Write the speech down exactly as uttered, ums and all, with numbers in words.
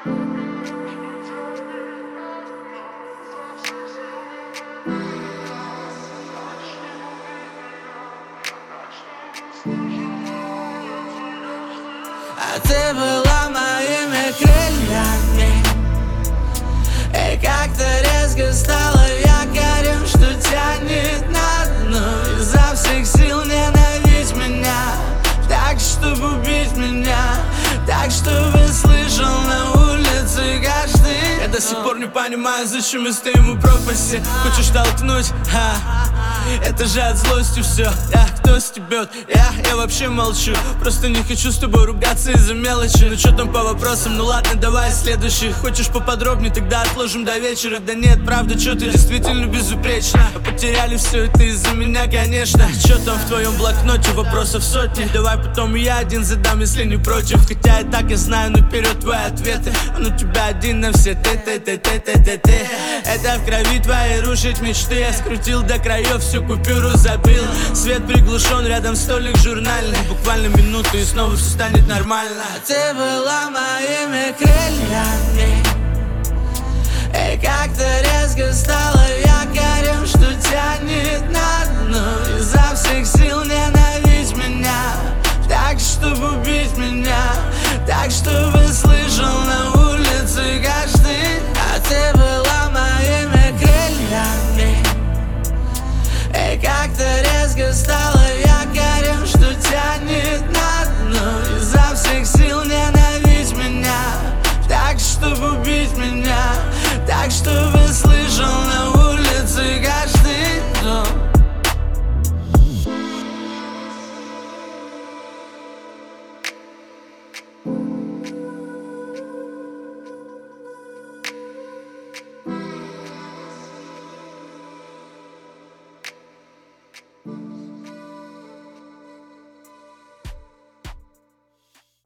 А ты была моими крыльями, и как-то резко стало якорем, что тянет на дно. Изо всех сил ненавидеть меня, так, чтобы убить меня, так, чтобы слышал на улице каждый. Я до сих пор не понимаю, зачем мы стоим у пропасти. Хочешь толкнуть? Ха. Это же от злости все. Я, кто стебет? Я, я вообще молчу. Просто не хочу с тобой ругаться из-за мелочи. Ну что там по вопросам? Ну ладно, давай следующий. Хочешь поподробнее? Тогда отложим до вечера. Да нет, правда, что ты действительно безупречна. А потеряли все это из-за меня, конечно. Что там в твоем блокноте? Вопросов сотни. Давай потом я один задам, если не против. Хотя и так я знаю наперед твои ответы. Он у тебя один на все. Ты, ты, ты, ты, ты, ты, ты. Это в крови твоей рушить мечты. Я скрутил до краев, всю купюру забил. Свет приглушен, рядом столик журнальный. Буквально минуту и снова все станет нормально. А ты была моими крыльями, и как-то резко стало якорем, что тянет на дно. Изо всех сил не на